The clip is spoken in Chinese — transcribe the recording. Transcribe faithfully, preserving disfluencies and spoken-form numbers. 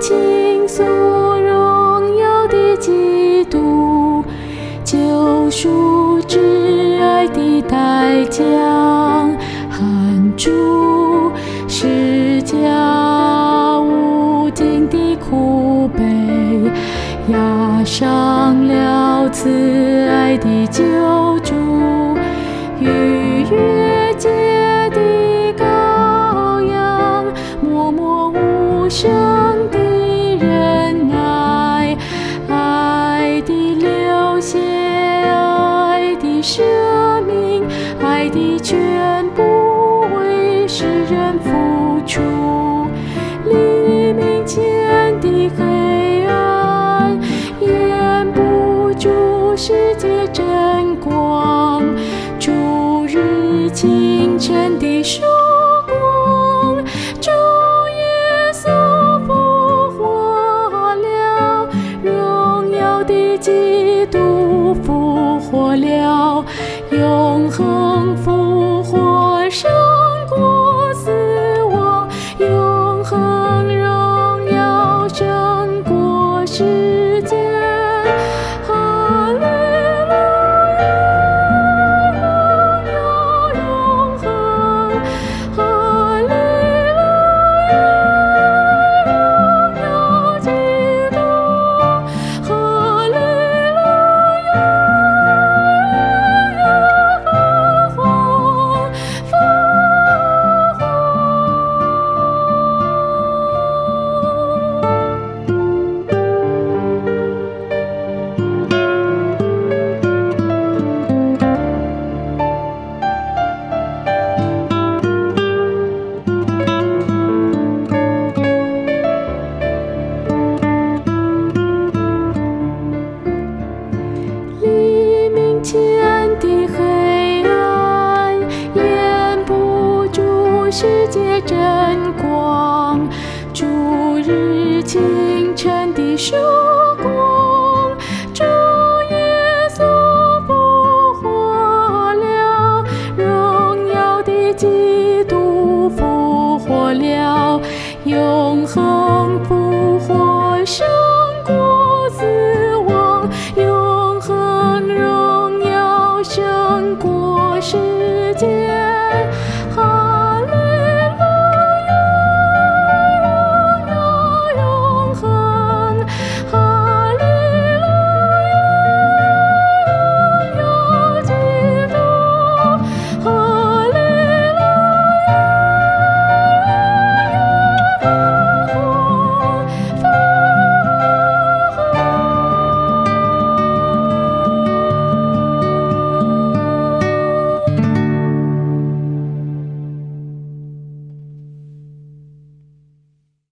倾诉荣耀的基督，救赎挚爱的代价，含住释迦无尽的苦悲，压伤了慈爱的救主，逾越界的羔羊，默默无声的仁爱，爱的流血，爱的舍命，爱的全部为世人付出，黎明前的黑暗掩不住世界真光，主日清晨的曙光，主耶稣复活了，荣耀的基督复活了，永恒复活胜过死亡，永恒荣耀胜过世界。哈利路亚，荣耀永恒，哈利路亚，荣耀基督，哈利路亚，荣耀复活，复活。黎明前的黑暗掩不住世界真光，主日清晨的曙